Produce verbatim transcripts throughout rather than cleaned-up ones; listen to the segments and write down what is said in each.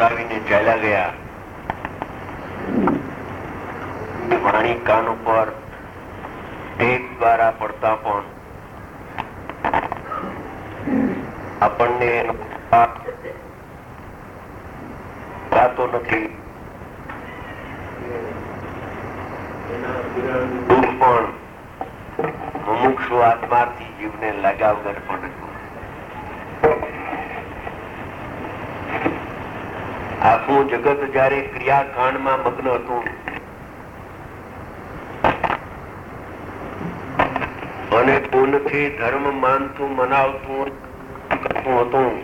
પતાવીને ચાલ્યા ગયા. વાણી કાન ઉપર ટેપ દ્વારા પડતા પણ આપણને ગાતો નથી. દુઃખ પણ મુમુક્ષુ આત્માર્થી જીવને લાગ્યા વગર પણ આખું જગત જયારે ક્રિયાકાંડમાં મગ્ન હતું અને પૂનથી ધર્મ માનતું મનાવતું હતું,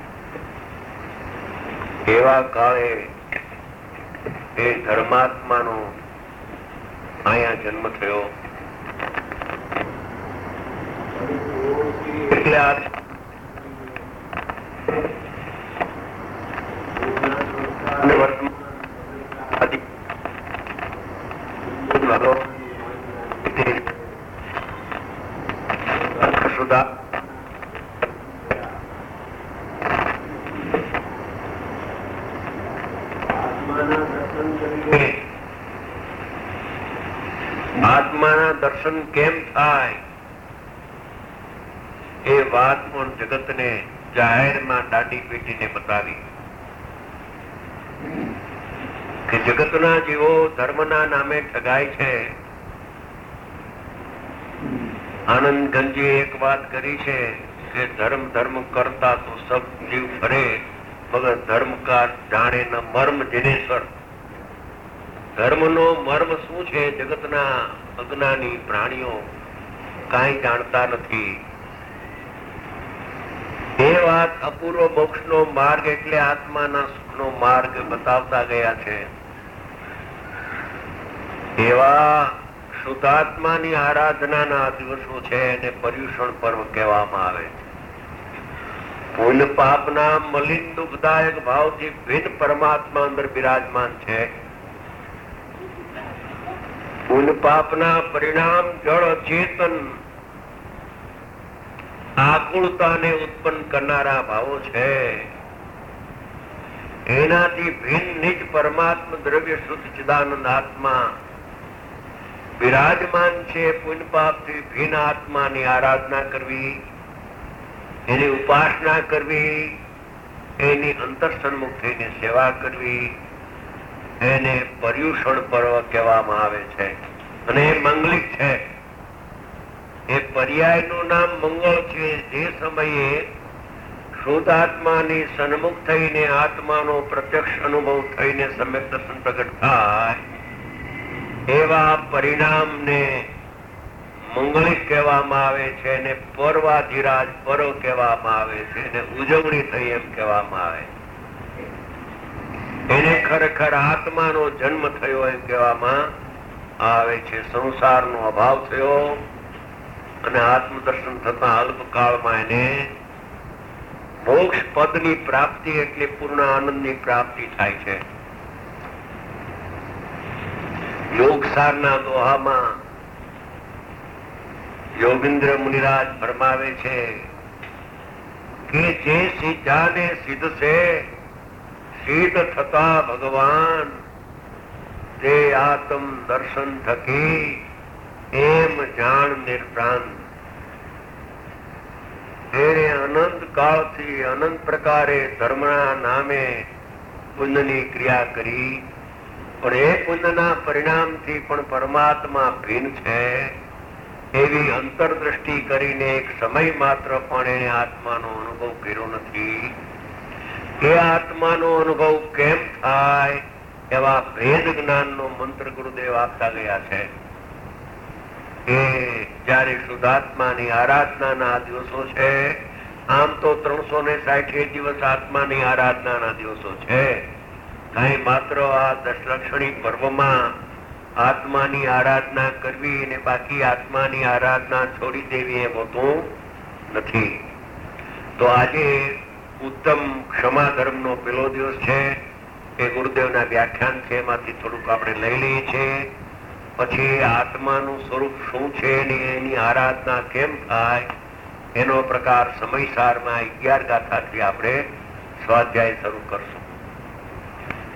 એવા કાળે એ ધર્માત્માનો અહીંયા જન્મ થયો. એટલે આ આત્માના દર્શન કેમ થાય એ વાત પણ જગતને જાહેરમાં દાટી પીટીને બતાવી કે જગતના જીવો ધર્મના નામે ઠગાય છે. આનંદ ગંજીએ એક વાત કરી છે કે ધર્મ ધર્મ કરતા તો સબ જીવ ફરે મગર ધર્મ કા જાણે ન મર્મ જિનેશ્વર. ધર્મનો મર્મ શું છે જગતના અજ્ઞાની પ્રાણીઓ કાંઈ જાણતા નથી. એ વાત અપૂર્વ મોક્ષનો માર્ગ એટલે આત્માના સુખનો માર્ગ બતાવતા ગયા છે. એવા શુદ્ધાત્માની આરાધનાના દિવસો છે એને પર્યુષણ પર્વ કહેવામાં આવે. પુણ્ય પાપના મલિન દુઃખદાયક ભાવથી ભિન્ન પરમાત્મા અંદર બિરાજમાન છે. પુણ્ય પાપના પરિણામ જળ ચેતન આકુળતાને ઉત્પન્ન કરનારા ભાવો છે. એનાથી ભિન્ન નિજ પરમાત્મા દ્રવ્ય શુદ્ધ ચિદાનંદ આત્મા બિરાજમાન છે. પુણ્ય પાપથી ભિન્ન આત્માની આરાધના કરવી, એની ઉપાસના કરવી, એની અંતર સન્મુખ થઈને સેવા કરવી, એને પર્યુષણ પર્વ કહેવામાં આવે છે અને એ મંગલિક છે. એ પર્યાયનું નામ મંગળ છે. જે સમયે શુદ્ધ આત્માની સન્મુખ થઈને આત્માનો પ્રત્યક્ષ અનુભવ થઈને સમ્યક દર્શન પ્રગટ થાય એવા પરિણામને મંગલિક કહેવામાં આવે છે અને પર્વાધિરાજ પર્વ કહેવામાં આવે છે અને ઉજવણી થઈ એમ કહેવામાં આવે. એને ખરેખર આત્માનો જન્મ થયો એમ કહેવામાં આવે છે. સંસારનો અભાવ થયો અને આત્મદર્શન થતા અલ્પકાળમાં એને મોક્ષ પદની પ્રાપ્તિ એટલે પૂર્ણ આનંદની પ્રાપ્તિ થાય છે. યોગસારના દોહામાં યોગેન્દ્ર મુનિરાજ ફરમાવે છે કે જે સિદ્ધાને સિદ્ધ છે સિદ્ધ થતા ભગવાન તે આત્મ દર્શન થકી એમ જાણ નિર્ભ્રાંત. એને અનંત કાળથી અનંત પ્રકારે ધર્મના નામે પુણ્યની ક્રિયા કરી પણ એ પુણ્યના પરિણામથી પણ પરમાત્મા ભિન્ન છે એવી અંતરદ્રષ્ટિ કરીને એક સમય માત્ર પણ એને આત્માનો અનુભવ કર્યો નથી. એ આત્માનો અનુભવ કેમ થાય એવા ભેદ જ્ઞાનનો મંત્ર ગુરુદેવ આપતા ગયા છે. એ જયારે શુદ્ધાત્માની આરાધનાના દિવસો છે. આમ તો ત્રણસો ને સાઠ દિવસ આત્માની આરાધનાના દિવસો છે. કઈ માત્ર આ દશલક્ષણી પર્વમાં આત્માની આરાધના કરવી અને બાકી આત્માની આરાધના છોડી દેવી એમ હોતું નથી. તો આજે ઉત્તમ ક્ષમા ધર્મનો પેલો દિવસ છે. એ ગુરુદેવના વ્યાખ્યાન છે એમાંથી થોડુંક આપણે લઈ લઈએ છીએ. પછી આત્માનું સ્વરૂપ શું છે ને એની આરાધના કેમ થાય એનો પ્રકાર સમયસારમાં અગિયાર ગાથાથી આપણે સ્વાધ્યાય શરૂ કરશું.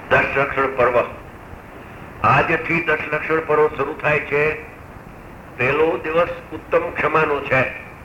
દસ લક્ષણ પર્વ. આજથી દસ લક્ષણ પર્વ શરૂ થાય છે. પહેલો દિવસ ઉત્તમ ક્ષમાનો છે.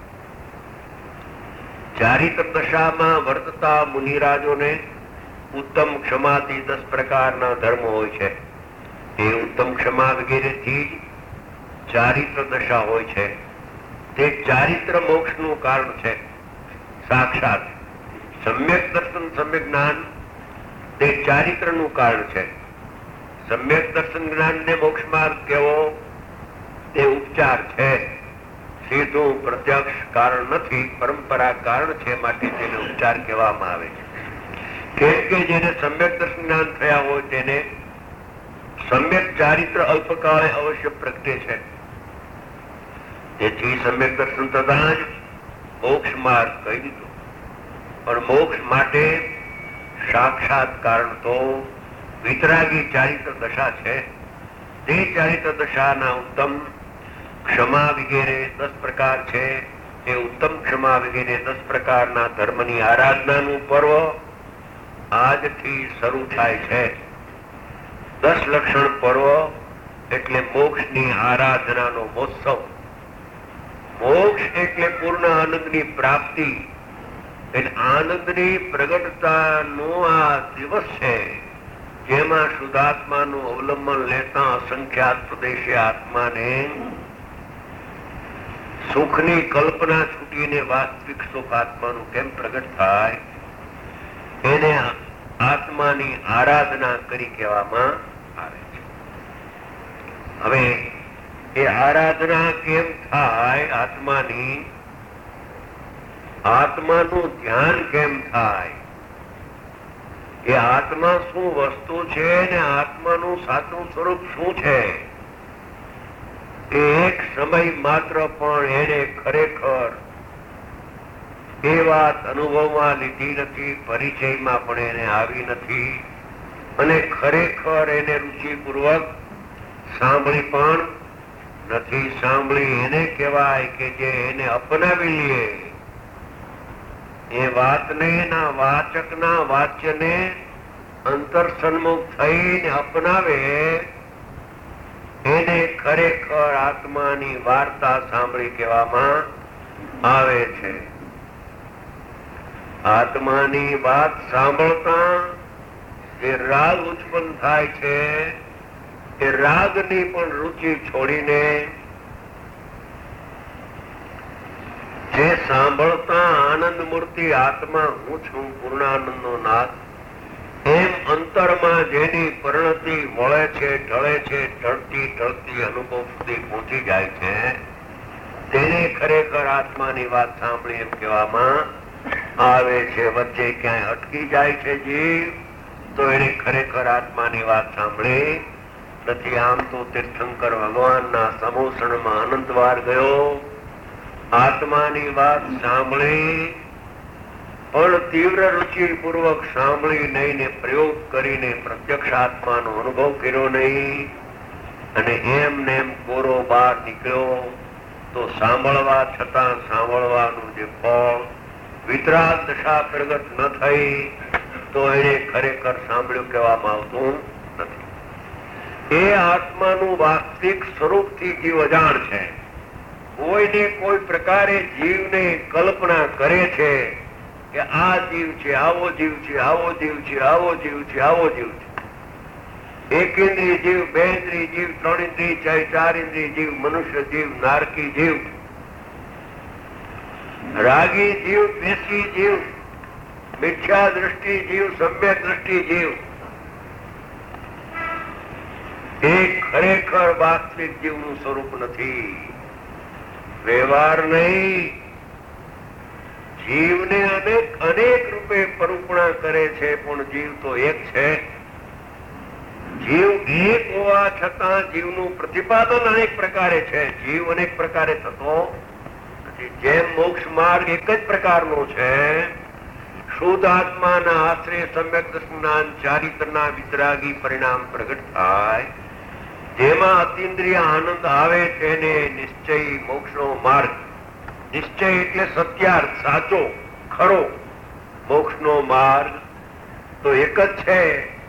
ચારિત્ર દશામાં વર્તતા મુનિરાજોને ઉત્તમ ક્ષમાથી દસ પ્રકારના ધર્મ હોય છે. એ ઉત્તમ ક્ષમા વગેરેથી ચારિત્ર દશા હોય છે. તે ચારિત્ર મોક્ષનું કારણ છે. સાક્ષાત સમ્યક દર્શન સમ્યક જ્ઞાન તે ચારિત્રનું કારણ છે. સમ્યક દર્શન જ્ઞાન ને મોક્ષ માર્ગ કેવો તે ઉપચાર છે. સીધું પ્રત્યક્ષ કારણ નથી, પરંપરા કારણ છે, માટે તેને ઉપચાર કહેવામાં આવે છે. કેમ કે જેને સમ્યક દર્શન જ્ઞાન થયા હોય તેને સમ્યક ચારિત્ર અલ્પકાળે અવશ્ય પ્રગટે છે. તેથી સમ્યક દર્શન થતા જ મોક્ષ માર્ગ કહી દીધો. પણ મોક્ષ માટે સાક્ષાત કારણ તો વિતરાગી ચારિત્ર દશા છે. તે ચારિત્ર દશાના ઉત્તમ ક્ષમા વગેરે દસ પ્રકાર છે. એ ઉત્તમ ક્ષમા વગેરે દસ પ્રકારના ધર્મની આરાધનાનું પર્વ આજથી શરૂ થાય છે. દસ લક્ષણ પર્વ એટલે મોક્ષની આરાધનાનો મહોત્સવ. મોક્ષ એટલે પૂર્ણ આનંદની પ્રાપ્તિ. એટલે આનંદની પ્રગટતાનો આ દિવસ છે, જેમાં શુદ્ધાત્માનું અવલંબન લેતા અસંખ્યાત પ્રદેશે આત્માને સુખની કલ્પના છૂટીને વાસ્તવિક સુખ આત્માનું કેમ પ્રગટ થાય એને આત્માની આરાધના કરી કહેવામાં આવે છે. હવે એ આરાધના કેમ થાય આત્માની, આત્માનું ધ્યાન કેમ થાય, એ આત્મા શું વસ્તુ છે ને આત્માનું સાચું સ્વરૂપ શું છે, એક સમય માત્ર પણ એને ખરેખર એ વાત અનુભવમાં લીધી નથી, પરિચયમાં પણ એને આવી નથી, અને ખરેખર એને રુચિપૂર્વક સાંભળી પણ નથી. સાંભળી એને કહેવાય કે જે એને અપનાવી લે. એ વાતને ના વાચકના વાચ્યને અંતર સન્મુખ થઈને અપનાવે એને ખરેખર આત્માની વાર્તા સાંભળી કહેવામાં આવે છે. આત્માની વાત સાંભળતા જે રાગ ઉત્પન્ન થાય છે એ રાગની પણ રુચિ છોડીને જે સાંભળતા આનંદ મૂર્તિ આત્મા હું છું, પૂર્ણાનંદનો નાથ, એમ અંતરમાં જેની પરિણતિ વળે છે, ઢળે છે, ઢળતી ઢળતી અનુભવ સુધી પહોંચી જાય છે તેને ખરેખર આત્માની વાત સાંભળી એમ કહેવામાં આવે છે. વચ્ચે ક્યાંય અટકી જાય છે જીવ તો એને ખરેખર આત્માની વાત સાંભળી નથી. આમ તો તીર્થંકર ભગવાનના સમોષણમાં અનંતવાર ગયો, આત્માની વાત સાંભળી પણ તીવ્ર રુચિ પૂર્વક સાંભળી નહીં ને પ્રયોગ કરીને પ્રત્યક્ષ આત્માનો અનુભવ કર્યો નહીં, અને એમ ને એમ કોરો બહાર નીકળ્યો તો સાંભળવા છતાં સાંભળવાનું જે ફળ વિતરાગ દશા પ્રગટ ન થઈ તો એને ખરેખર સાંભળ્યું કહેવામાં આવતું નથી. એ આત્માનું વાસ્તવિક સ્વરૂપથી જીવ અજાણ છે. કોઈને કોઈ પ્રકારે જીવને કલ્પના કરે છે કે આ જીવ છે, આવો જીવ છે, આવો જીવ છે, આવો જીવ છે, આવો જીવ છે. એક ઇન્દ્રિય જીવ, બે ઇન્દ્રિય જીવ, ત્રણ ઇન્દ્રિય, ચાર ઇન્દ્રિય જીવ, મનુષ્ય જીવ, નારકી જીવ, રાગી જીવ, દ્વેષી જીવ, મિથ્યા દ્રષ્ટિ જીવ, સમ્યક દ્રષ્ટિ જીવ. એ ખરેખર વાસ્તવિક જીવનું સ્વરૂપ નથી, વ્યવહાર નહીં. જીવને અનેક અનેક રૂપે પરૂપણા કરે છે પણ જીવ તો એક છે. જીવ એક હોવા છતાં જીવનું પ્રતિપાદન અનેક પ્રકારે છે. જીવ અનેક પ્રકારે થતો નથી. જેમ મોક્ષ માર્ગ એક જ પ્રકારનો છે, શુદ્ધ આત્માના આશ્રય સમ્યક જ્ઞાન ચારિત્રના વિતરાગી પરિણામ પ્રગટ થાય, જેમાં અતિન્દ્રિય આનંદ આવે તેને નિશ્ચય મોક્ષનો માર્ગ. નિશ્ચય એટલે સત્યાર્થ, સાચો, ખરો. મોક્ષનો માર્ગ તો એક જ છે,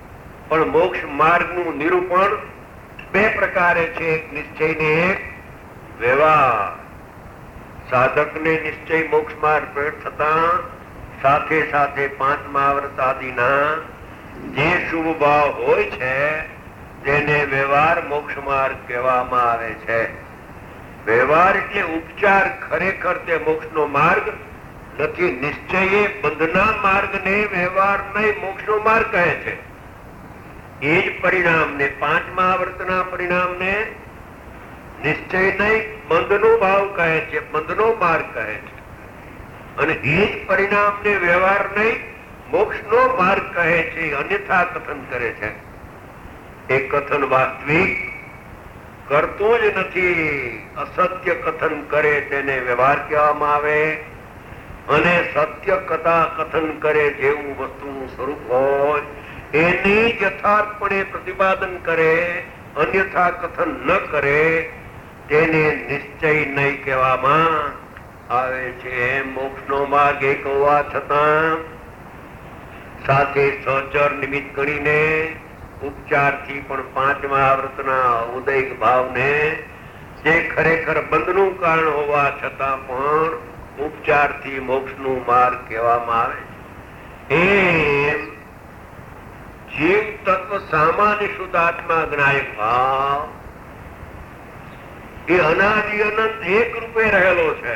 પણ મોક્ષ માર્ગનું નિરૂપણ બે પ્રકારે છે, એક નિશ્ચય ને એક વ્યવહાર. સાધકને નિશ્ચય મોક્ષ માર્ગ ભેટ થતા સાથે સાથે પાંચમા વ્રત આદિના જે શુભ ભાવ હોય છે તેને વ્યવહાર મોક્ષ માર્ગ કહેવામાં આવે છે. વ્યવહાર એટલે ઉપચાર, ખરેખર તે મોક્ષનો માર્ગ નથી. નિશ્ચય એ બંધના માર્ગને વ્યવહાર નહીં મોક્ષનો માર્ગ કહે છે. એ જ પરિણામને, પાંચમા વ્રતના પરિણામને નિશ્ચય નહીં બંધનો ભાવ કહે છે, બંધનો માર્ગ કહે છે. અને એ જ પરિણામને વ્યવહાર નહીં મોક્ષનો માર્ગ કહે છે. અન્યથા કથન કરે છે. એ કથન વાસ્તવિક કરતું જ નથી. અસત્ય કથન કરે તેને વ્યવહાર કહેવામાં આવે, અને સત્ય કથા કથન કરે જેવું વસ્તુનું સ્વરૂપ હોય એની યથાર્થપણે પ્રતિપાદન કરે, અન્યથા કથન ન કરે તેને નિશ્ચય નહીં કહેવામાં આવે છે. મોક્ષનો માર્ગ એક હોવા છતાં સાથે સહચર નિમિત્ત ગણીને ઉપચારથી પણ પાંચમા વ્રતના ઉદય ભાવને જે ખરેખર બંધનું કારણ હોવા છતાં પણ ઉપચારથી મોક્ષનું માર્ગ કહેવામાં આવે. એમ જીવ તત્વ સામાન્ય શુદ્ધ આત્મા જ્ઞાયક ભાવ એ અનાદિ અનંત એક રૂપે રહેલો છે,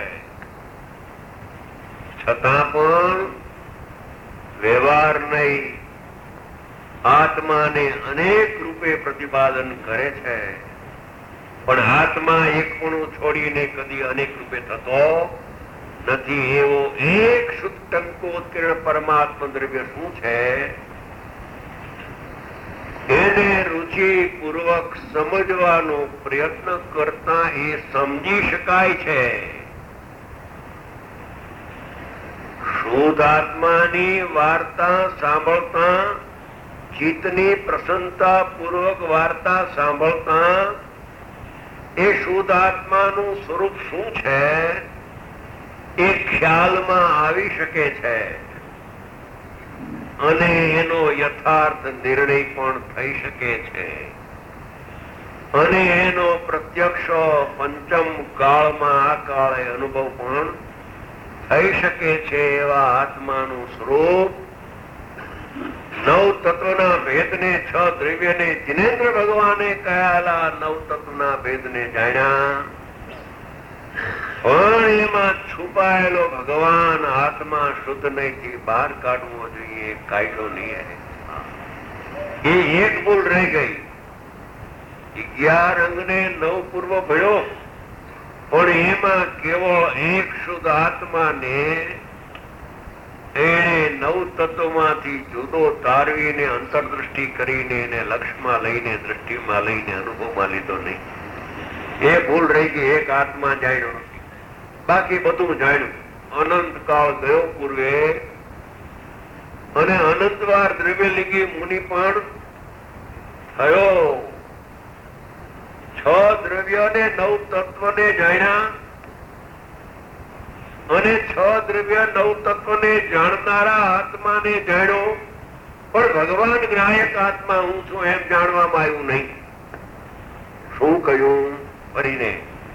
છતાં પણ વ્યવહાર નહીં આત્માને અનેક રૂપે પ્રતિપાદન કરે છે. પણ આત્મા એકપણું છોડીને કદી અનેક રૂપે થતો નથી. એવો એક શુદ્ધ ટંકોત્કીર્ણ પરમાત્મા દ્રવ્ય શું છે એને રુચિ પૂર્વક સમજવાનો પ્રયત્ન કરતા એ સમજી શકાય છે. શુદ્ધ આત્માની વાર્તા સાંભળતા, ચિત્તની પ્રસન્નતા પૂર્વક વાર્તા સાંભળતા એ શુદ્ધ આત્માનું સ્વરૂપ શું છે એ ખ્યાલમાં આવી શકે છે, અને એનો યથાર્થ નિર્ણય પણ થઈ શકે છે, અને એનો પ્રત્યક્ષ પંચમ કાળમાં આ કાળે અનુભવ પણ થઈ શકે છે. એવા આત્માનું સ્વરૂપ નવ તત્વના ભેદને, છ દ્રવ્યને જિનેન્દ્ર ભગવાને કહેલા નવ તત્વના ભેદને જાણ્યા, પણ એમાં છુપાયેલો ભગવાન આત્મા શુદ્ધ નહીંથી બહાર કાઢવો જોઈએ, કાઢ્યો નહીં. એ એક ભૂલ રહી ગઈ. અગિયાર અંગને નવ પૂર્વ ભળ્યો, પણ એમાં કેવળ એક શુદ્ધ આત્માને એને નવ તત્વમાંથી જુદો તારવીને અંતરદૃષ્ટિ કરીને એને લક્ષમાં લઈને, દ્રષ્ટિમાં લઈને અનુભવમાં લીધો નહીં. એ ભૂલ રહી ગઈ. એક આત્મા જાણ્યો નથી, બાકી બધું જાણ્યું. અનંત કાળ ગયો પૂર્વે, અને અનંતવાર દ્રવ્યલિંગી મુનિ પણ થયો. છ દ્રવ્યને નવ તત્વને જાણ્યા, અને છ દ્રવ્ય નવ તત્વને જાણનારા આત્માને જાણ્યો, પણ ભગવાન જ્ઞાયક આત્મા હું છું એમ જાણવામાં આવ્યું નહીં. શું કહ્યું ફરીને?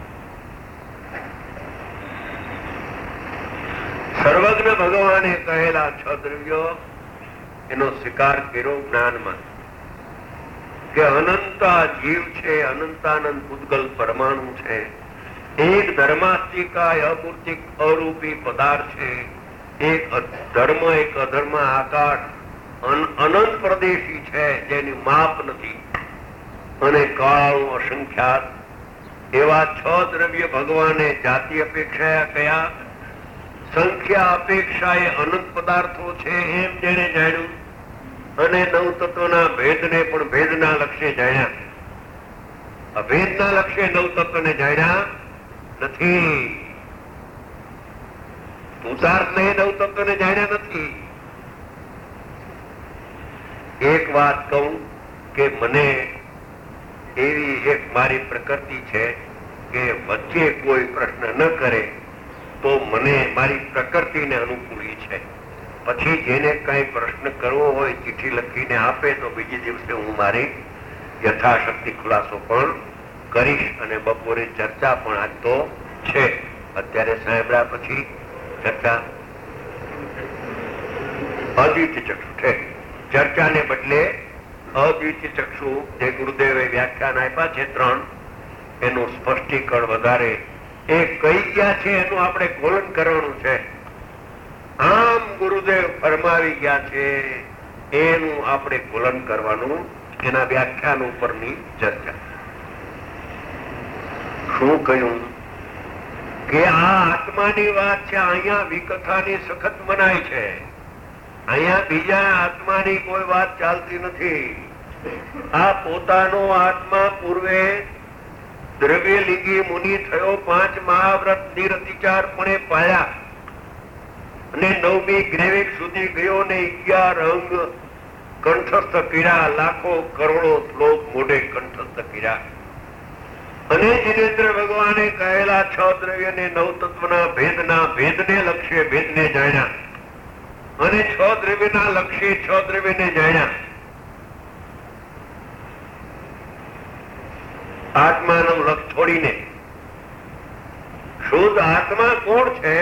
સર્વજ્ઞ ભગવાને કહેલા છ દ્રવ્યો એનો સ્વીકાર કર્યો જ્ઞાનમાં, કે અનંતા જીવ છે, અનંતાનંદ પૂતગલ પરમાણુ છે, એક ધર્માસ્તિકાય અપૂર્તિક અરૂપી પદાર્થ છે, એક ધર્મ એક અધર્મ આકાશ અનંત પ્રદેશી છે જેની માપ નથી, અને કાળ અસંખ્યાત. એવા છ દ્રવ્ય ભગવાને જાતિ અપેક્ષા કયા, સંખ્યા અપેક્ષા એ અનંત પદાર્થો છે એમ જેને જાણ્યું, અને નવ તત્વના ભેદને પણ ભેદના લક્ષ્ય જાણ્યા. અભેદના લક્ષ્ય નવ તત્વને જાણ્યા નથી. પુરુષાર્થને નવ તત્વને જાણ્યા નથી. એક વાત કહું કે મને એવી એક મારી પ્રકૃતિ છે કે વચ્ચે કોઈ પ્રશ્ન ન કરે તો મને મારી પ્રકૃતિને અનુકૂળી છે. પછી જેને કઈ પ્રશ્ન કરવો હોય ચિઠ્ઠી લખીને આપે તો બીજે દિવસે હું મારી યથાશક્તિ ખુલાસો પણ કરીશ. અને બપોરે ચર્ચા પણ આજ તો છે. અત્યારે સાંભળ્યા પછી ચર્ચા અદ્વિતીય ચક્ષુ છે. ચર્ચાને બદલે અદ્વિતીય ચક્ષુ જે ગુરુદેવે વ્યાખ્યાન આપ્યા છે ત્રણ, એનું સ્પષ્ટીકરણ વધારે એ કઈ ગયા છે એનું આપણે કોલન કરવાનું છે. આમ ગુરુદેવ ફરમાવી ગયા છે એનું આપણે કોલન કરવાનું, એના વ્યાખ્યાન ઉપરની ચર્ચા. શું કહ્યું કે આ આત્માની વાત છે, અહીંયા વિકથાની સખત મનાય છે. અહીંયા બીજા આત્માની કોઈ વાત ચાલતી નથી. આ પોતાનો આત્મા પૂર્વે દ્રવ્યલિંગી મુનિ થયો, પાંચ મહાવ્રત નિરતિચાર પણ પાળ્યા અને નવમી ગ્રેવિક સુધી ગયો ને અગિયાર અંગ કંઠસ્થ કર્યા, લાખો કરોડો શ્લોક મોઢે કંઠસ્થ કર્યા. અને જીનેન્દ્ર ભગવાને કહેલા છ દ્રવ્ય ને નવ તત્વના ભેદના ભેદને લક્ષ્ય ભેદને જાણ્યા અને છ દ્રવ્યના લક્ષ્ય છ દ્રવ્યને જાણ્યા. આત્માનું લક્ષ છોડીને શુદ્ધ આત્મા કોણ છે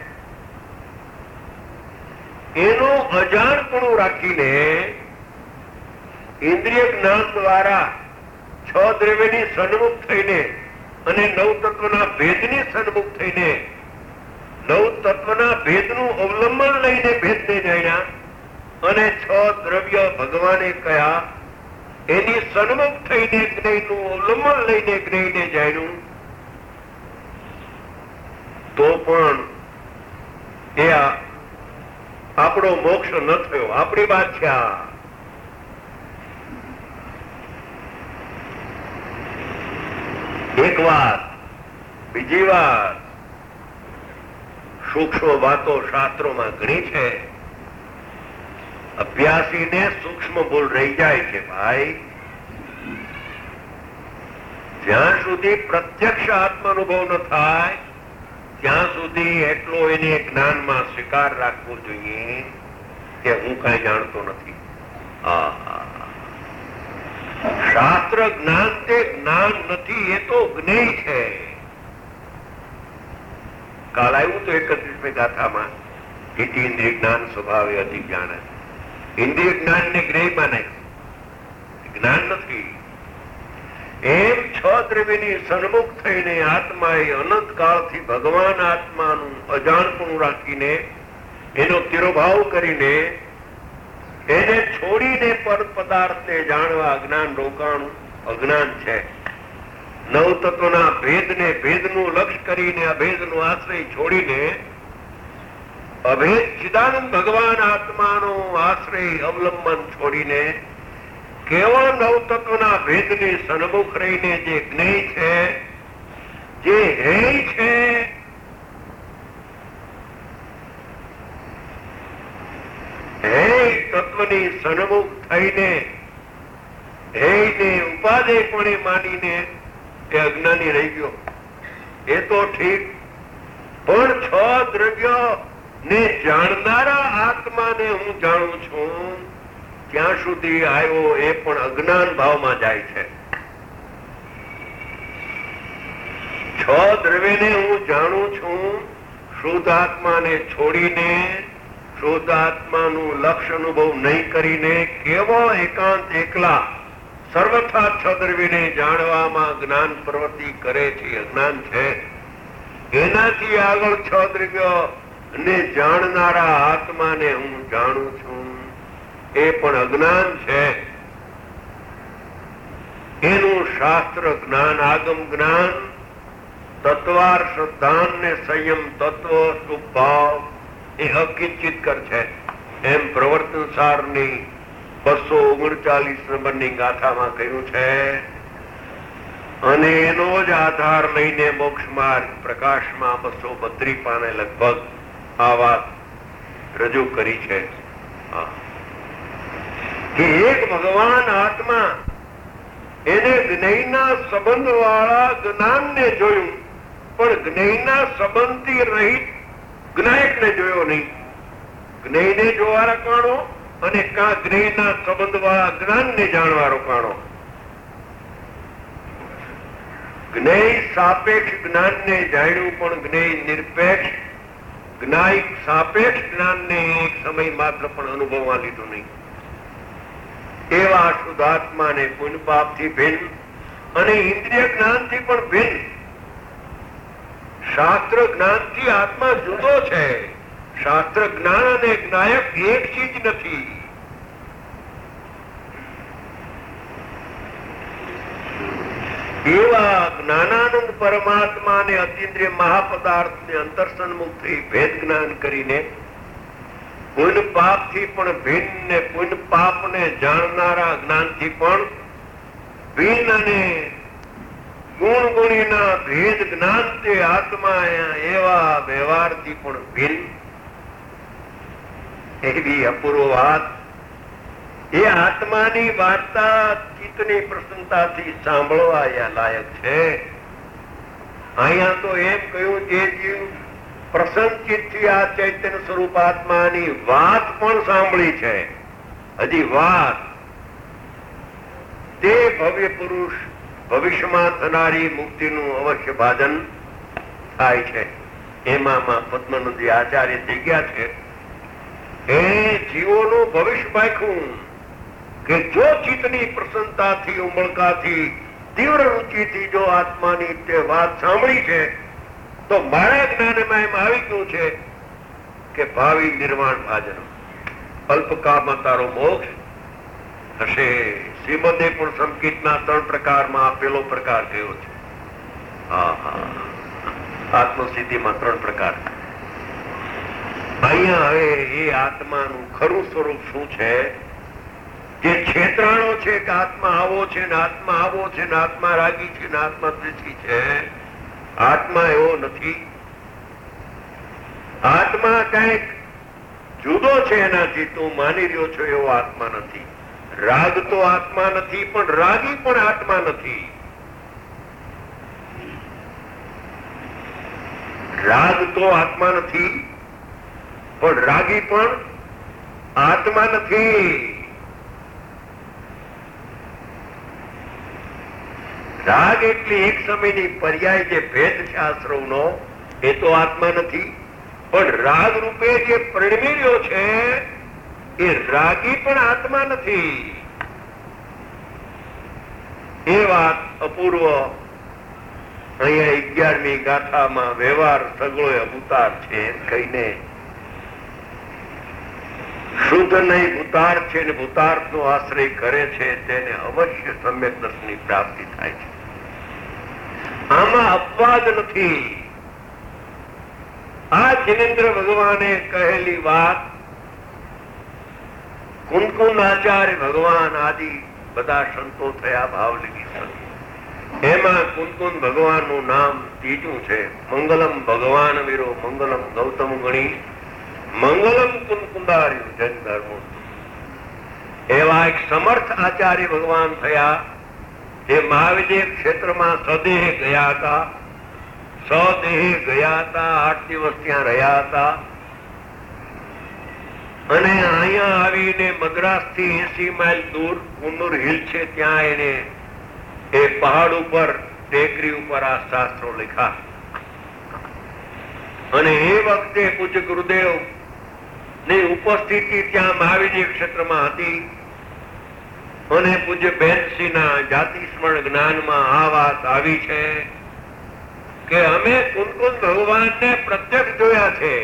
એનું અજાણપણું રાખીને ઇન્દ્રિય જ્ઞાન દ્વારા છ દ્રવ્યની સન્મુખ થઈને અને નવ તત્વના ભેદની સન્મુખ થઈને નવ તત્વના ભેદનું અવલંબન લઈને ભેદને જાણ્યા અને છ દ્રવ્ય ભગવાને કયા એની સન્મુખ થઈને જ્ઞેયનું અવલંબન લઈને જ્ઞેયને જાણ્યું. તો પણ એ આપણો મોક્ષ ન થયો. આપણી વાત છે આ. એક વાત. બીજી વાત, સૂક્ષ્મ વાતો શાસ્ત્રોમાં ઘણી છે. અભ્યાસીને સૂક્ષ્મ ભૂલ રહી જાય છે ભાઈ. જ્યાં સુધી પ્રત્યક્ષ આત્માનુભવ ન થાય ત્યાં સુધી એટલો એને જ્ઞાનમાં સ્વીકાર રાખવો જોઈએ કે હું કઈ જાણતો નથી. શાસ્ત્ર જ્ઞાન તે જ્ઞાન નથી, એ તો જ્ઞેય છે. કાલ આવ્યું તો એકત્રીસમી ગાથામાં ઇતિ ઇન્દ્રિય જ્ઞાન સ્વભાવે અતિ જ્ઞાન. ઇન્દ્રિય જ્ઞાન ને જ્ઞેયમાં નહીં, જ્ઞાન નથી. એમ છ દ્રવ્યની સન્મુખ થઈને આત્માએ અનંત કાળથી ભગવાન આત્માનું અજાણપણું રાખીને એનો તિરોભાવ કરીને એને છોડીને પર પદાર્થને જાણવા અજ્ઞાન રોકાણું અજ્ઞાન છે. નવ તત્વના ભેદને ભેદનું લક્ષ્ય કરીને અભેદનો આશ્રય છોડીને અભેદ ચિદાનંદ ભગવાન આત્માનો આશ્રય અવલંબન છોડીને કેવળ નવ તત્વના ભેદની સન્મુખ રહીને જે જ્ઞેય છે, જે હૈ છે, હૈ તત્વની સન્મુખ થઈને હૈને ઉપાદેયપણે માનીને એ અજ્ઞાની રહી ગયો. એ તો ઠીક, પણ છ દ્રવ્ય ને જાણનારા આત્માને હું જાણું છું ત્યાં સુધી આવ્યો એ પણ અજ્ઞાન ભાવમાં જાય છે. છ દ્રવ્યને હું જાણું છું શુદ્ધ આત્માને છોડીને, શુદ્ધ આત્માનું લક્ષ્ય અનુભવ નહીં કરીને કેવળ એકાંત એકલા સર્વથા છ દ્રવ્યને જાણવામાં જ્ઞાન પ્રવૃત્તિ કરે છે, અજ્ઞાન છે. એનાથી આગળ છ દ્રવ્ય ને જાણનારા આત્માને હું જાણું છું એ પણ અજ્ઞાન છે. એનું શાસ્ત્ર જ્ઞાન, આગમ જ્ઞાન, તત્વાર શ્રદ્ધાન ને સંયમ તત્વ સુભાવ એ અકિંચિત કર છે. એમ પ્રવર્તન સારની બસો ઓગણચાલીસ નંબરની ગાથામાં કહ્યું છે. અને એનો જ આધાર લઈને મોક્ષ માર્ગ પ્રકાશમાં બસો બત્રીસ પાને લગભગ આ વાત રજૂ કરી છે કે એક ભગવાન આત્મા એને જ્ઞેયના સંબંધ વાળા જ્ઞાનને જોયું, પણ જ્ઞેયના સંબંધથી રહિત જ્ઞાયકને જોયો નહીં. જ્ઞેયને જોવા રોકાણો અને કાં જ્ઞેયના સંબંધવાળા જ્ઞાનને જાણવા રોકાણો. જ્ઞેય સાપેક્ષ જ્ઞાનને જાણ્યું, પણ જ્ઞેય નિરપેક્ષ જ્ઞાયિક સાપેક્ષ જ્ઞાનને એક સમય માત્ર પણ અનુભવવા લીધું નહીં. એવા શુદ્ધાત્માને પુણ્ય પાપથી ભિન્ન અને ઇન્દ્રિય જ્ઞાનથી પણ ભિન્ન, શાસ્ત્ર જ્ઞાનથી આત્મા જુદો છે. શાસ્ત્ર જ્ઞાન અને જ્ઞાયક એક ચીજ નથી. એવા જ્ઞાનાનંદ પરમાત્મા ને અતિન્દ્રિય મહાપદાર્થ ને અંતરસન્મુખ થઈ ભેદ જ્ઞાન કરીને પુણ્ય પાપ થી પણ ભિન્ન ને પુણ્ય પાપ ને જાણનારા જ્ઞાન થી પણ ભિન્ન અને ગુણ ગુણીના ભેદ જ્ઞાન તે આત્મા એવા વ્યવહાર થી પણ ભિન્ન, એવી અપૂર્વ વાત. એ આત્માની વાર્તા ચિત્તની પ્રસન્નતાથી સાંભળવા લાયક છે. અહીંયા તો એમ કહ્યું, જે જીવ પ્રસન્ન ચિત્તથી આ ચૈતન્ય સ્વરૂપ આત્માની વાત પણ સાંભળી છે, હજી વાત, તે ભવ્ય પુરુષ ભવિષ્યમાં થનારી મુક્તિનું અવશ્ય ભાજન થાય છે. એમાં પદ્મનંદી આચાર્ય થઈ ગયા છે. એ જીવોનું ભવિષ્ય પાખ્યું કે જો ચિત્તની પ્રસન્નતાથી ઉમળકાથી તીવ્ર રુચિથી જો આત્માની તે વાત સાંભળી છે, તો મારા જ્ઞાનમાં એમ આવી ગયું છે કે ભાવિ નિર્વાણ ભાજન અલ્પકાળમાં તારો મોક્ષ થશે. શ્રીમદે પણ સંકિતના ત્રણ પ્રકારમાં આપેલો પ્રકાર કયો છે. હા હા આત્મસિદ્ધિમાં ત્રણ પ્રકાર. અહીંયા હવે એ આત્માનું ખરું સ્વરૂપ શું છે? જે છેતરાણો છે કે આત્મા આવો છે ને આત્મા આવો છે ને આત્મા રાગી છે ને આત્મા દ્વેષી છે. આત્મા એવો નથી. આત્મા કઈક જુદો છે એનાથી તું માની રહ્યો છો એવો આત્મા નથી. રાગ તો આત્મા નથી, પણ રાગી પણ આત્મા નથી. રાગ તો આત્મા નથી, પણ રાગી પણ આત્મા નથી. રાગ એટલે એક સમયની પર્યાય જે ભેદ છે આશ્રવનો, એ તો આત્મા નથી. પણ રાગ રૂપે જે પરિણમી રહ્યો છે એ રાગી પણ આત્મા નથી. એ વાત અપૂર્વ અહીંયા અગિયારમી ગાથામાં વ્યવહાર સગળો અવતાર છે એમ કહીને શુદ્ધ નહીં ભૂતાર છે ને ભૂતાર્થ નો આશ્રય કરે છે તેને અવશ્ય સમ્યક દર્શનની પ્રાપ્તિ થાય છે. આમાં અપવાદ નથી. આ જિનેન્દ્ર ભગવાને કહેલી વાત કુંદકુંદ આચાર્ય ભગવાન આદિ બધા સંતો થયા ભાવ લીધી સતી. એમાં કુંદકુંદ ભગવાન નું નામ ત્રીજું છે. મંગલમ ભગવાન વીરો મંગલમ ગૌતમ ગણી મંગલમ કુંદકુંદાર્યુ જન ધર્મ. એવા એક સમર્થ આચાર્ય ભગવાન થયા જે મહાવિજય ક્ષેત્રમાં સદેહ ગયા હતા. સદેહ ગયા હતા, આઠ દિવસ ત્યાં રહ્યા હતા. અને અહીંયા આવીને મદ્રાસ થી એસી માઇલ દૂર કુન્નૂર હિલ છે, ત્યાં એને એ પહાડ ઉપર ટેકરી ઉપર આ શાસ્ત્રો લખ્યા. અને એ વખતે પૂજ્ય ગુરુદેવ ની ઉપસ્થિતિ ત્યાં મહાવિજય ક્ષેત્રમાં હતી. અને પૂજ્ય બેનસિંહ ના જાતિ સ્મરણ જ્ઞાનમાં આ વાત આવી છે કે અમે કુંદકુંદ ભગવાનને પ્રત્યક્ષ જોયા છે.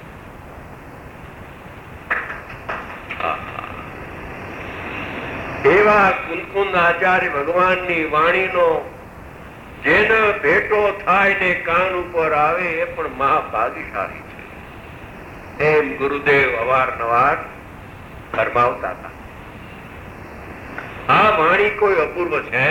એવા કુંદકુંદ આચાર્ય ભગવાનની વાણીનો જેનો ભેટો થાય ને કાન ઉપર આવે એ પણ મહાભાગીશાળી છે. એમ ગુરુદેવ અવારનવાર ફરમાવતા હતા. આ વાણી કોઈ અપૂર્વ છે.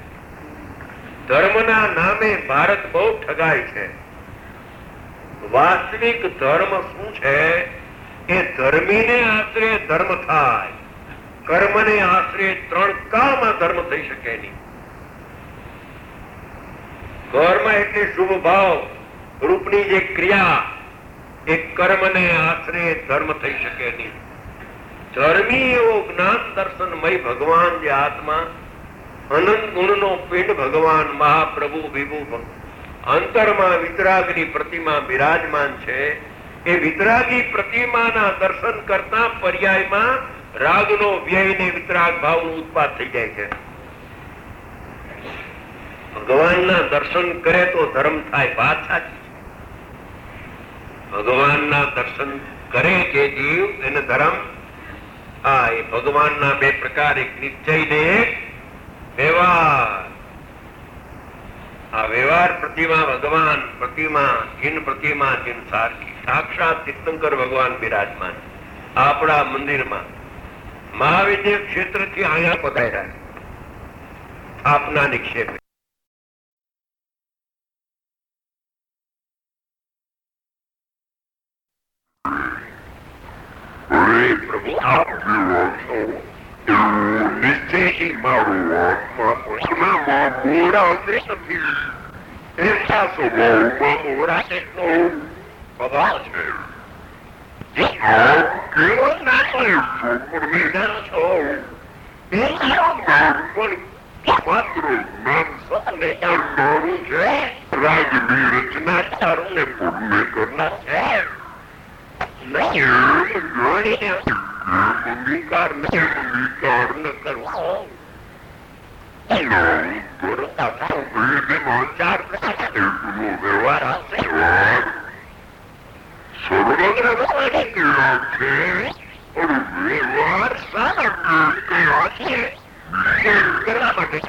ધર્મના નામે ભારત બહુ ઠગાય છે. વાસ્તવિક ધર્મ શું છે? એ ધર્મીને આશરે ધર્મ થાય, કર્મને આશરે ત્રણ કાળમાં ધર્મ થઈ શકે નહીં. કર્મ એટલે શુભ ભાવ રૂપની જે ક્રિયા, એ કર્મને આશરે ધર્મ થઈ શકે નહીં. ધર્મી એવો જ્ઞાન દર્શનમય ભગવાન જે આત્મા અનંત ગુણનો પિંડ ભગવાન મહાપ્રભુ વિભુ અંતરમાં વિતરાગની પ્રતિમા બિરાજમાન છે. એ વિતરાગી પ્રતિમાના દર્શન કરતા પર્યાયમાં રાગનો વ્યય ને વિતરાગ ભાવનો ઉત્પાદ થઈ જાય છે. ભગવાનના દર્શન કરે તો ધર્મ થાય, વાત સાચી. ભગવાનના દર્શન કરે જે જીવ એને ધર્મ. હા, એ ભગવાનના બે પ્રકાર, એક નિશ્ચય ને એક વ્યવહાર. આ વ્યવહાર પ્રતિમા ભગવાન પ્રતિમા જીન પ્રતિમા જીન સારખી સાક્ષાત તીર્થંકર ભગવાન બિરાજમાન આપણા મંદિરમાં મહાવિદ્ય ક્ષેત્ર થી અહીંયા પધાર્યા આપના નિક્ષેપ. પ્રભુ આપ નિશ્ચય મારું મોડા મોડા પદાર્થ છે. રાજની રચના ચારોને પૂર્ણ કરનાર છે. અંગીકાર અંગીકાર ન કરવો ચાર વ્યવહાર હશે. વ્યવહાર સારા છે કરવા માટે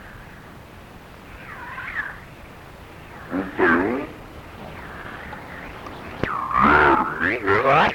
વ્યવહાર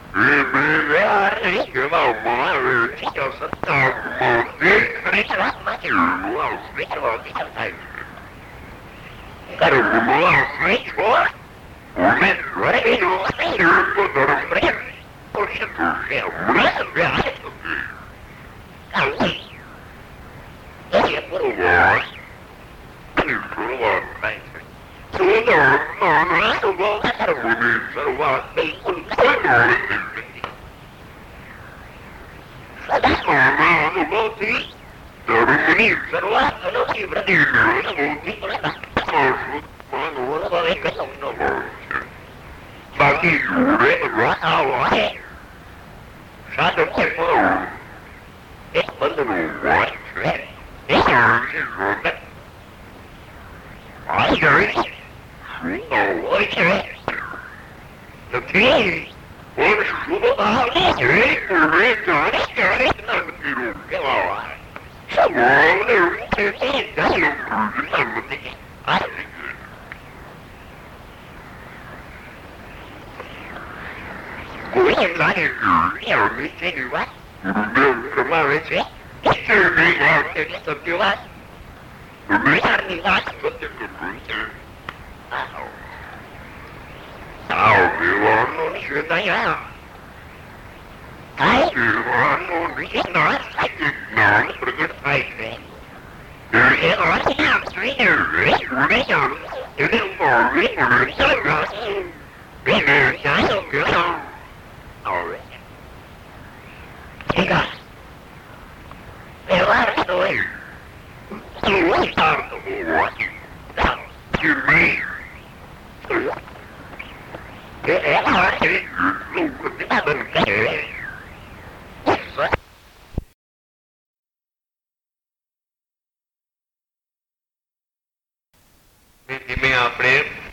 ધીમે આપણે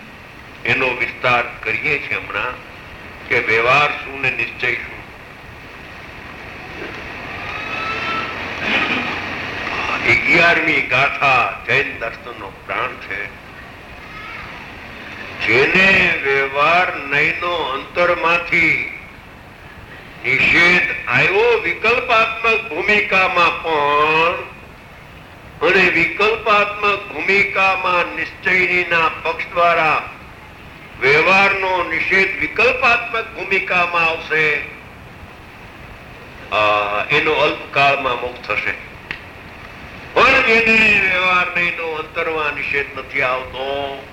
એનો વિસ્તાર કરીએ છીએ હમણાં કે વ્યવહાર શું ને નિશ્ચય શું. અગિયારમી ગાથા જૈન દર્શન નો પ્રાણ છે. જેને વ્યવહાર નયનો અંતરમાંથી નિષેધ આવ્યો વિકલ્પાત્મક ભૂમિકામાં પણ, અને વિકલ્પાત્મક ભૂમિકામાં નિશ્ચયના પક્ષ દ્વારા વ્યવહારનો નિષેધ વિકલ્પાત્મક ભૂમિકામાં આવશે, એનો અલ્પકાળમાં મુક્ત થશે. પણ જેને વ્યવહાર નયનો અંતરમાં નિષેધ નથી આવતો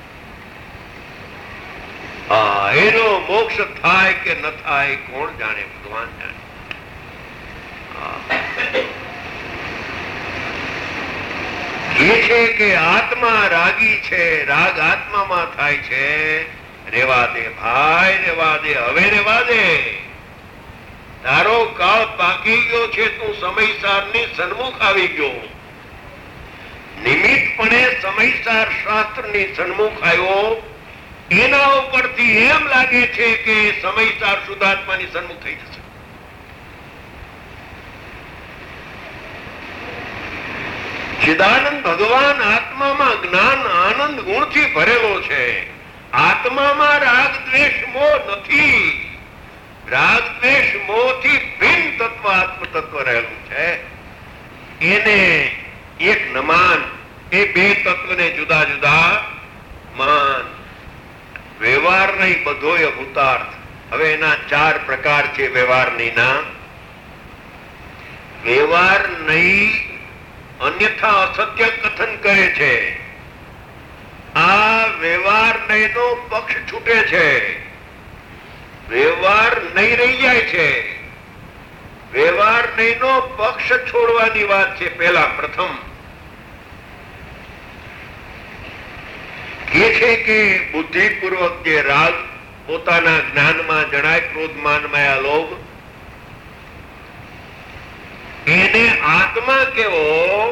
એનો મોક્ષ થાય કે ન થાય કોણ જાણે, ભગવાન જાણે. એ છે કે આત્મા રાગી છે, રાગ આત્મામાં થાય છે. રેવા દે ભાઈ, રેવા દે, હવે રેવા દે. તારો કાળ પાકી ગયો છે, તું સમયસાર ની સન્મુખ આવી ગયો. નિમિત્તપણે સમયસાર શાસ્ત્ર ની સન્મુખ આવ્યો. એના ઉપરથી એમ લાગે છે કે સમયસાર શુદ્ધાત્માની સન્મુખ થઈ જશે. ચિદાનંદ ભગવાન આત્મામાં જ્ઞાન આનંદ ગુણથી ભરેલો છે. આત્મામાં રાગ દ્વેષ મોહ નથી. રાગ દ્વેષ મોહ થી ભિન્ન તત્વ આત્મ તત્વ રહેલું છે. એને એક નમાન, એ બે તત્વને જુદા જુદા માન. વ્યવહાર નહીં બધોય ભૂતાર્થ. હવે એના ચાર પ્રકાર છે વ્યવહારની ના. વ્યવહાર નહીં અન્યથા અસત્ય કથન કરે છે. આ વ્યવહાર નયનો પક્ષ છૂટે છે. વ્યવહાર નહીં રહી જાય છે. વ્યવહાર નયનો પક્ષ છોડવાની વાત છે. પહેલા પ્રથમ એ છે કે બુદ્ધિપૂર્વક જે રાગ પોતાના જ્ઞાનમાં જણાય, ક્રોધ માન માયા લોભ, એને આત્મા કેવો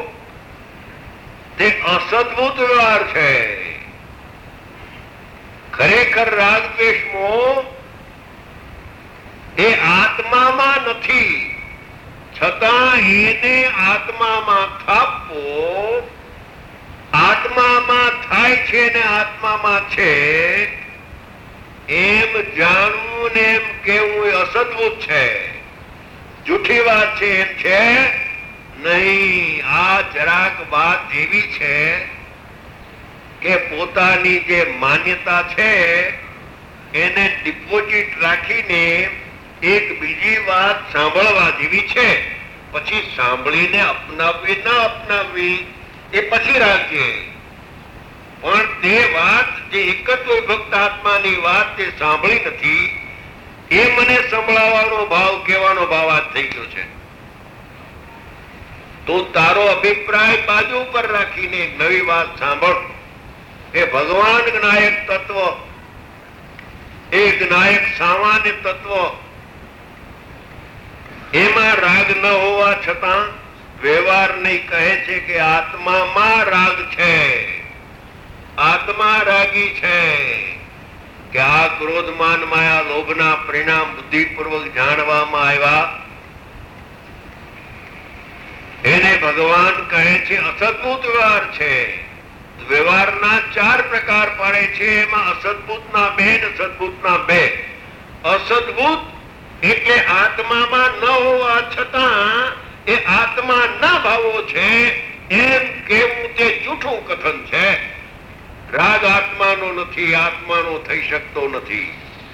તે અસદભૂત વ્યવહાર છે. ખરેખર રાગ દ્વેષ મોહ એ આત્મામાં નથી, છતાં એને આત્મામાં થાપવો, આત્મામાં થાય છે ને આત્મામાં છે એમ જાણવું જીવને એમ કેવું એ અસદભૂત છે, જૂઠી વાત છે એમ છે નહીં. આ જરાક વાત એવી છે કે પોતાની જે માન્યતા છે એને ડિપોઝિટ રાખીને એક બીજી વાત સાંભળવા જેવી છે. પછી સાંભળીને અપનાવવી ના અપનાવવી એ પછી રાખીએ, પણ તે વાત જે એકત્વ વિભક્ત આત્માની વાત તે સાંભળી નથી એ મને સંભળાવવાનો ભાવ કહેવાનો ભાવ આ થઈ ગયો છે. તો તારો અભિપ્રાય બાજુ પર રાખીને એક નવી વાત સાંભળ. એ ભગવાન જ્ઞાયક તત્વ, એ જ્ઞાયક સામાન્ય તત્વ, એમાં રાગ ન હોવા છતાં વ્યવહાર નહીં કહે છે કે આત્મામાં રાગ છે, આત્મા રાગી છે. કે આ ક્રોધ માન માયા લોભના પરિણામ બુદ્ધિપૂર્વક જાણવામાં આવ્યા એને ભગવાન કહે છે અસદભૂત વ્યવહાર છે. વ્યવહારના ચાર પ્રકાર પાડે છે, એમાં અસદભૂતના બે ને સદભૂતના બે. અસદભૂત એટલે આત્મામાં ન હોવા છતાં એ આત્મા ના ભાવો છે એમ કેવું તે જૂઠું કથન છે. રાગ આત્માનો નથી, આત્માનો થઈ શકતો નથી.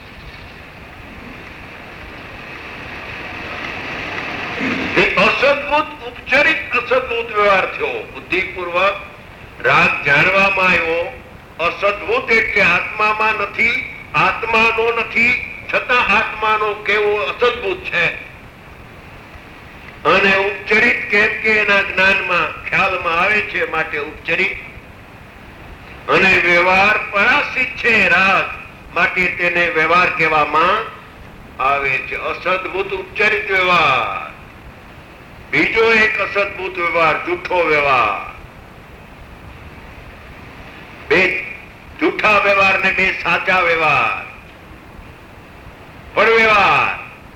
એ અસદભૂત ઉપચારિત અસદભૂત વ્યવહાર થયો. બુદ્ધિપૂર્વક રાગ જાણવામાં આવ્યો. અસદભૂત એટલે આત્મામાં નથી, આત્માનો નથી, છતાં આત્માનો કેવો અસદભૂત છે. અને ઉપચરિત કેમ કે એના જ્ઞાનમાં ખ્યાલમાં આવે છે માટે ઉપચરિત. અને વ્યવહાર પરાસિત છે રાગ માટે તેને વ્યવહાર કહેવામાં આવે છે. અસદભૂત ઉપચરિત વ્યવહાર. બીજો એક અસદભૂત વ્યવહાર જૂઠો વ્યવહાર. બે જૂઠા વ્યવહાર ને બે સાચા વ્યવહાર. પણ વ્યવહાર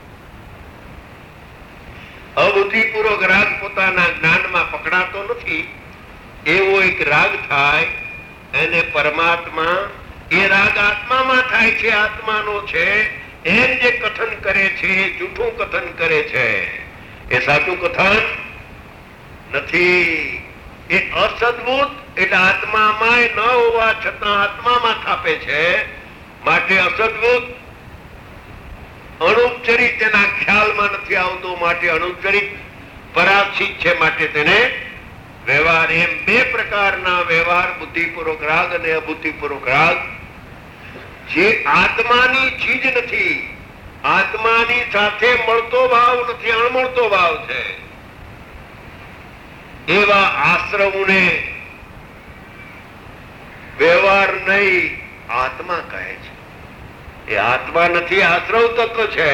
અબુદ્ધિપૂર્વક રાગ પોતાના જ્ઞાનમાં પકડાતો નથી એવો એક રાગ થાય એને પરમાત્મા, એ રાગ આત્મામાં થાય છે, આત્માનો છે એમ જે કથન કરે છે એ જૂઠું કથન કરે છે. એ સાચું કથન નથી. એ અસદભૂત એટલે આત્મામાં ન હોવા છતાં આત્મામાં થાપે છે માટે અસદભૂત. અનુપચરિત તેના ખ્યાલમાં નથી આવતો માટે અનુપચરિત. પરાક્ષિત છે માટે તેને વ્યવહાર. એમ બે પ્રકારના વ્યવહાર, બુદ્ધિપૂર્વક રાગ અને અબુદ્ધિપૂર્વક રાગ. જે આત્માની ચીજ નથી, આત્માની સાથે મળતો ભાવ નથી, અણમળતો ભાવ છે, એવા આશ્રવને વ્યવહાર નહીં આત્મા કહે છે. એ આત્મા નથી, આશ્રવ તત્વ છે.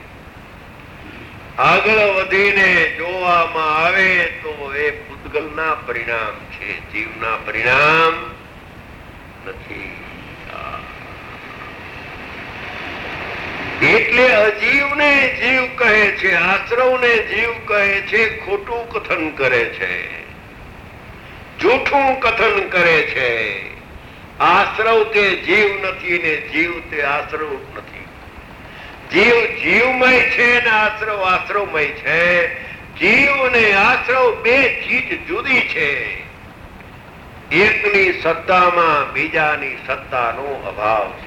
આગળ વધીને જોવામાં આવે તો એ પૂતગલના પરિણામ છે, જીવના પરિણામ નથી. એટલે અજીવને જીવ કહે છે, આશ્રવને જીવ કહે છે. ખોટું કથન કરે છે, જૂઠું કથન કરે છે. આશ્રવ તે જીવ નથી ને જીવ તે આશ્રવ નથી. જીવ જીવમય છે ને આશ્રવ આશ્રવમય છે. જીવ ને આશ્રવ બે ચીજ જુદી છે. એકની સત્તામાં બીજાની સત્તાનો અભાવ છે.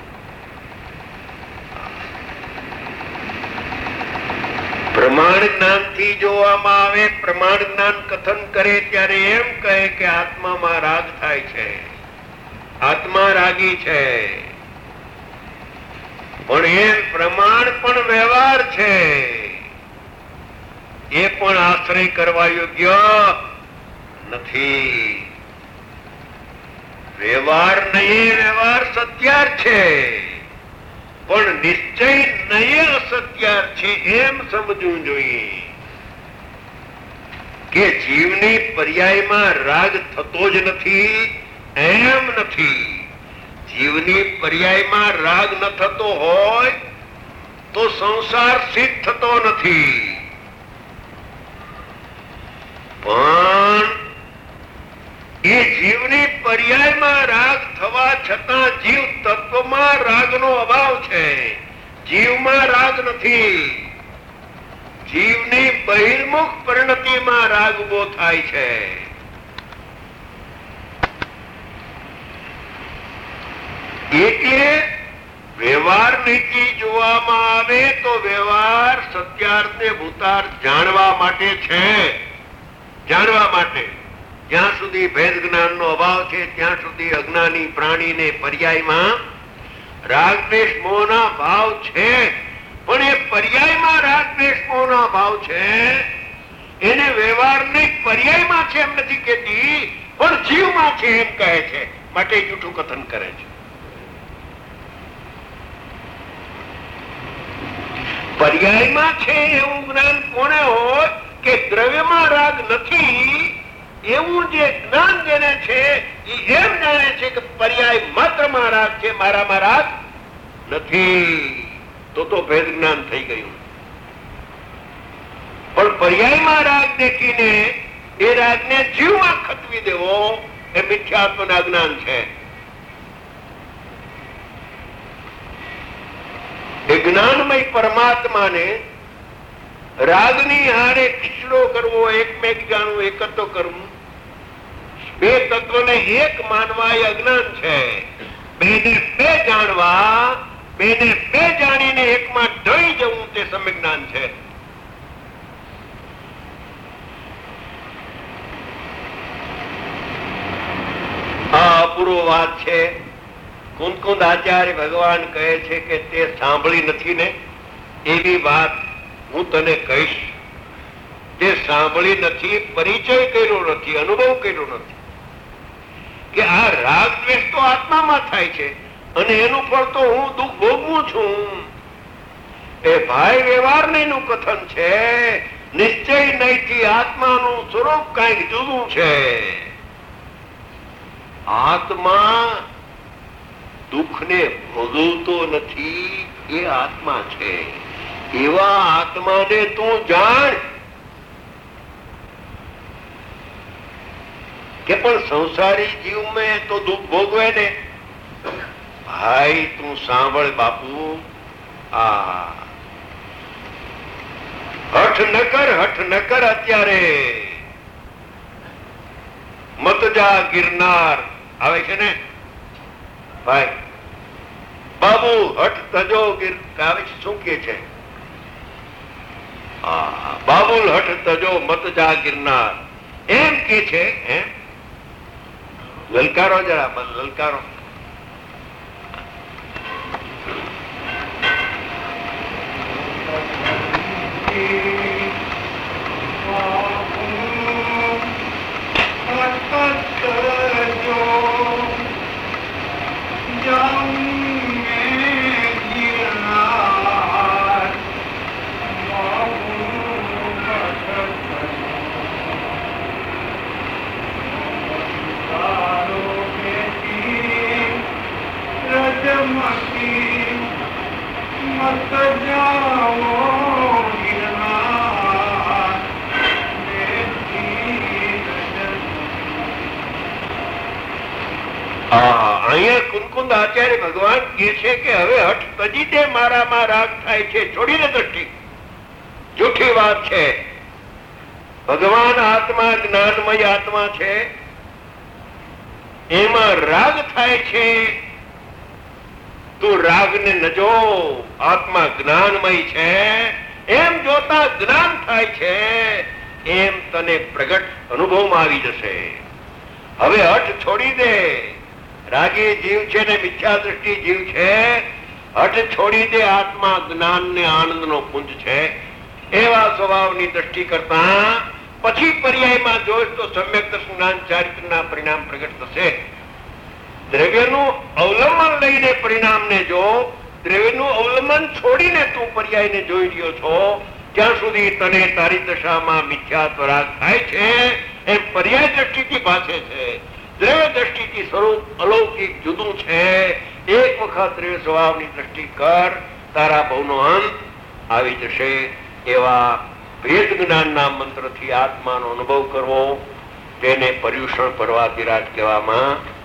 પ્રમાણ જ્ઞાન થી જોવામાં આવે, પ્રમાણ જ્ઞાન કથન કરે ત્યારે એમ કહે કે આત્મામાં રાગ થાય છે, આત્મા રાગી છે. પણ એ પ્રમાણ પણ વ્યવહાર છે, એ પણ આશ્રય કરવા યોગ્ય નથી. વ્યવહાર નહીં, વ્યવહાર સત્યાર છે, પણ નિશ્ચય નહીં અસત્યાર છે એમ સમજવું જોઈએ. કે જીવની પર્યાયમાં રાગ થતો જ નથી એમ નથી. જીવની પર્યાયમાં રાગ ન થતો હોય તો સંસાર સિદ્ધ થતો નથી. પણ એ જીવની પર્યાયમાં રાગ થવા છતાં જીવ તત્વમાં રાગનો અભાવ છે. જીવમાં રાગ નથી, જીવની બહિર્મુખ પરિણતિમાં રાગ ઉભો થાય છે. એટલે વ્યવહાર નીતિ જોવામાં આવે તો વ્યવહાર સત્યાર્થ ને ભૂતાર્થ જાણવા માટે છે. જાણવા માટે જ્યાં સુધી ભેદ જ્ઞાન નો અભાવ છે ત્યાં સુધી અજ્ઞાની પ્રાણીને પર્યાયમાં રાગ દ્વેષ મોહના ભાવ છે. પણ એ પર્યાયમાં રાગ દ્વેષ મોહના ભાવ છે, એને વ્યવહારને પર્યાયમાં છે એમ નથી કહેતી, પણ જીવમાં છે એમ કહે છે. માટે જૂઠું કથન કરે છે. પર્યાયમાં છે એવું જ્ઞાન કોને હોય કે દ્રવ્યમાં રાગ નથી એવું જે જ્ઞાન જેને છે એ એમ જાણે છે કે પર્યાય માત્રમાં રાગ છે, મારામાં રાગ નથી. તો તો ભેદ જ્ઞાન થઈ ગયું. પણ પર્યાયમાં રાગ દેખીને એ રાગને જીવમાં ખતવી દેવો એ મિથ્યાત્વના જ્ઞાન છે. એ જ્ઞાનમય પરમાત્માને રાગની હારે ખીચડો કરવો, એકમેક જાણવું, એકત્વ કરવું, બે તત્વને એક માનવા એ અજ્ઞાન છે. બેને બે જાણવા, બેને બે જાણીને એકમાં ઢળી જવું તે સમ્યક જ્ઞાન છે. આ અપૂર્વ વાત છે. કુંદકુંદ આચાર્ય ભગવાન કહે છે કે તે સાંભળી નથી ને એવી વાત હું તને કહીશ. તે સાંભળી નથી, પરિચય કર્યો નથી, અનુભવ કર્યો નથી કે આ રાગ દ્વેષ તો આત્મામાં થાય છે અને એનું ફળ તો હું દુઃખ ભોગવું છું. એ ભાઈ વ્યવહાર નું કથન છે. નિશ્ચય નહીથી આત્માનું સ્વરૂપ કઈક જુદું છે. આત્મા દુઃખને ભોગવતો નથી, એ આત્મા છે. એવા આત્માને તું જાણ. કે પણ સંસારી જીવ મેં તો દુઃખ ભોગવે ને. ભાઈ તું સાંભળ બાપુ, આ હઠ ન કર, હઠ ન કર અત્યારે. મત જા ગિરનાર આવે છે ને ભાઈ. બાબુ હઠ તજો ગીર આવે છે, શું કે છે? બાબુલ હઠ તજો મત જા ગિરનાર એમ કે છે. એમ લલકારો જરા, બસ લલકારો. અહીંયા કુંદકુંદ આચાર્ય ભગવાન કહે છે કે હવે હઠ તજી દે, મારામાં રાગ થાય છે, છોડીને દ્રષ્ટિ. જૂઠી વાત છે. ભગવાન આત્મા જ્ઞાનમય આત્મા છે, એમાં રાગ થાય છે. તું રાગને ન જો, આત્મા જ્ઞાનમય છે એમ જોતા જ્ઞાન થાય છે, એમ તને પ્રગટ અનુભવમાં આવી જશે. હવે હઠ છોડી દે. રાગી જીવ છે ને મિથ્યા દ્રષ્ટિ જીવ છે. હઠ છોડી દે. આત્મા જ્ઞાન ને આનંદ નો પુંજ છે. એવા સ્વભાવની દ્રષ્ટિ કરતા પછી પર્યાયમાં જોઈશ તો સમ્યક દર્શન જ્ઞાન ચારિત્રના પરિણામ પ્રગટ થશે. દ્રવ્યનું અવલંબન લઈને પરિણામને જો, દ્રવ્યનું અવલંબન છોડીને તું પર્યાયને જોઈ રહ્યો છો ત્યાં સુધી તને તારી દશામાં મિથ્યાત્વ રાગ થાય છે. એમ પર્યાય દ્રષ્ટિથી ભાષે છે. દ્રવ્ય દ્રષ્ટિથી સ્વરૂપ અલૌકિક જુદું છે. એક વખત દ્રવ્ય સ્વભાવની દ્રષ્ટિ કર, તારા ભવનો અંત આવી જશે. એવા ભેદ જ્ઞાનના મંત્રથી આત્માનો અનુભવ કરવો, તેને પર્યુષણ પર્વાધિરાજ કહેવામાં